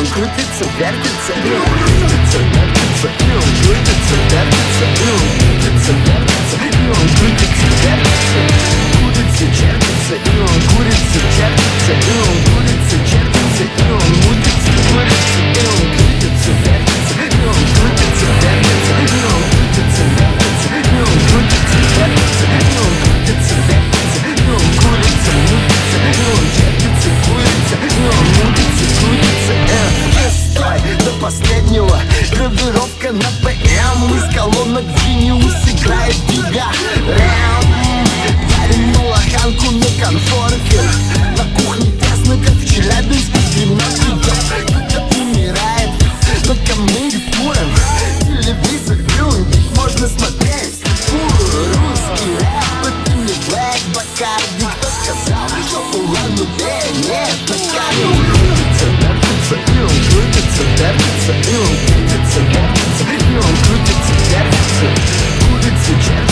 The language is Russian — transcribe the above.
он крутится, вертится, и он крутится, вертится, и он крутится, вертится, и он крутится, вертится, и он крутится, вертится, курится, чертится, и он курится, чертится, и он курится, чертится, и он мутится, курится, и он крутится, вертится, и он крутится, вертится, и он крутится, вертится, и он крутится, вертится, и он крутится, вертится, и он курится, мутится, и он чертится, курится, и он мутится, крутится, стой до последнего. Гравировка на ПМ, из колонок Genius играет тебя. Варим лоханку на конфорке, на кухне тесно, как в Челябинске. Ремнок идет, кто-то умирает, но камней фуром. Телевизор грюнтик, можно смотреть русский рэп, это не Блэк Бакарди. Кто сказал, что Улан-Удэ нет Бакарди? Крутится, вертится, и он крутится, вертится, и он крутится, вертится, и он крутится, вертится, курится, чертится.